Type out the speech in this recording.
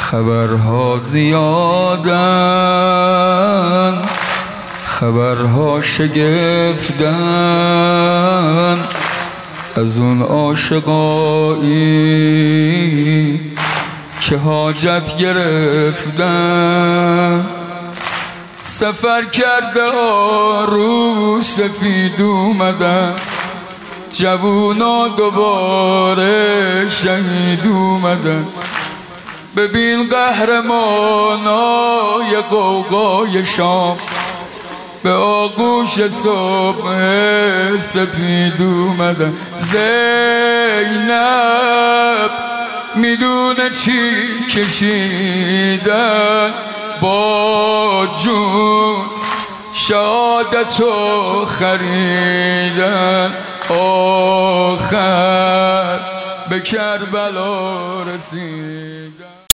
خبرها زیادن، خبرها شگفتن، از اون عاشقایی که حاجت گرفتن. سفر کرده رو سفید اومدن، جوونا دوباره شهید اومدن. ببین قهرمانای قوقای شام به آغوش صبح سپید اومدن. زینب میدونه چی کشیدن، با جون شهادتو خریدن. آخر به کربلا رسید.